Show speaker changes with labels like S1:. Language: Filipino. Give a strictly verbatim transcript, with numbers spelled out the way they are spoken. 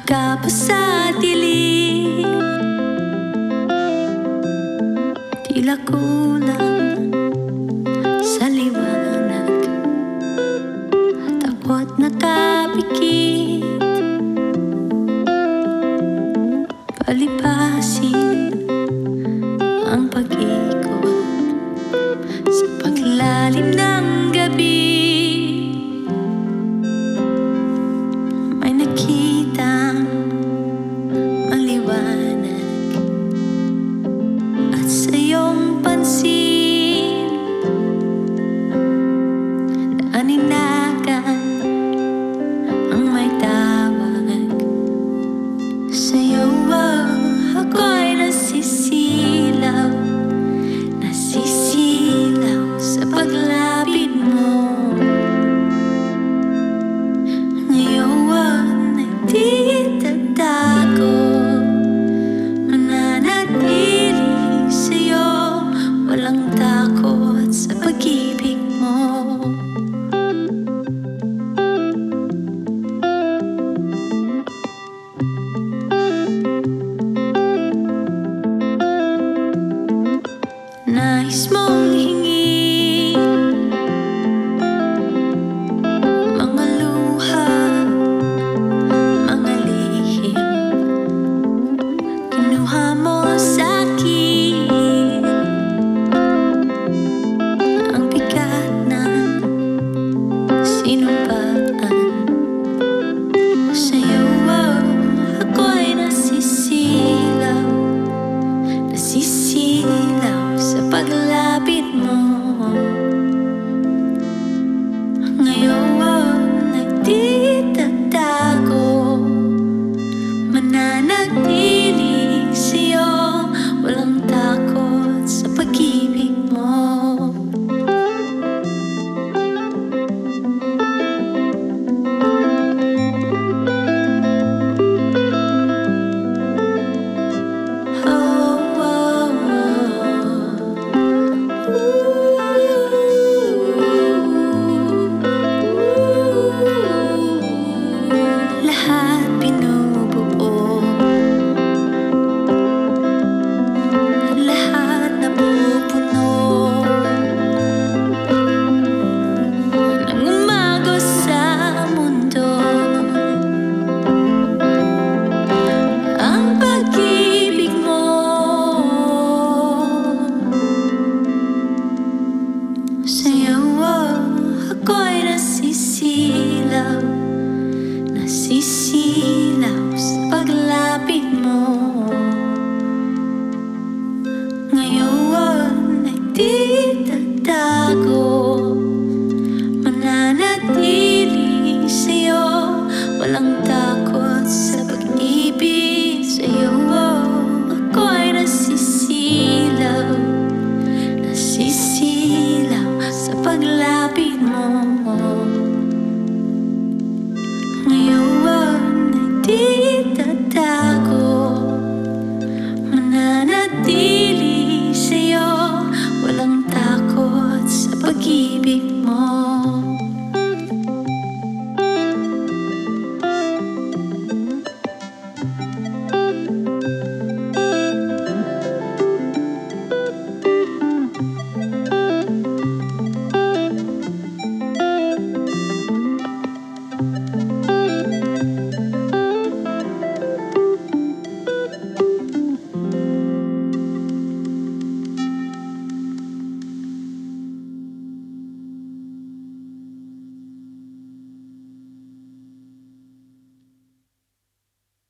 S1: ka pa sa dilim, tila kulang sa liwanag. Takot nakapikit, palipasin ang pag-ikot sa paglalim ng gabi. May nakitang maliwanag at sa iyong pansin na aninagan ang may tawag sa'yo. Oh, ako'y nasisilaw, nasisilaw sa paglapit mo. Ngayon ay di tatago, mananatili sa'yo, walang takot sa pag-ibig mo. Nais mong hingin mga luha, mga lihim, kinuha mo sa'kin ang bigat ng sinumpaan sa'yo. Oh, ako'y nasisilaw, nasisilaw sa paglapit mo. Ngayon ay di tatago, mananatili sa'yo, walang takot sa pag-ibig mo. Lahat binubuo, lahat napupuno ng umago sa mundo. Ang pag-ibig mo sa'yo. Oh, ako'y nasisilaw, nasisilaw